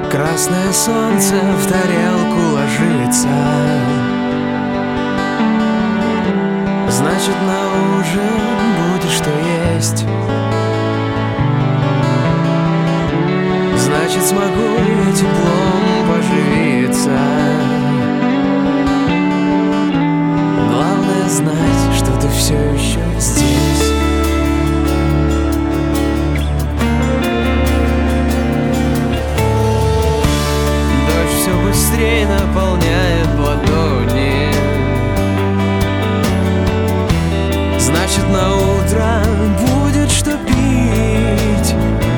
Красное солнце в тарелку ложится, значит, на ужин будет что есть. Значит, смогу я теплом поживиться. Главное знать, что ты все еще здесь. Дождь все быстрее наполняет ладони. Значит, на утро будет что пить.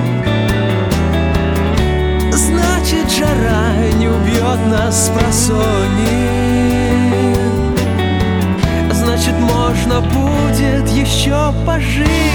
Значит, жара не убьет нас спросонья. Значит, можно будет еще пожить.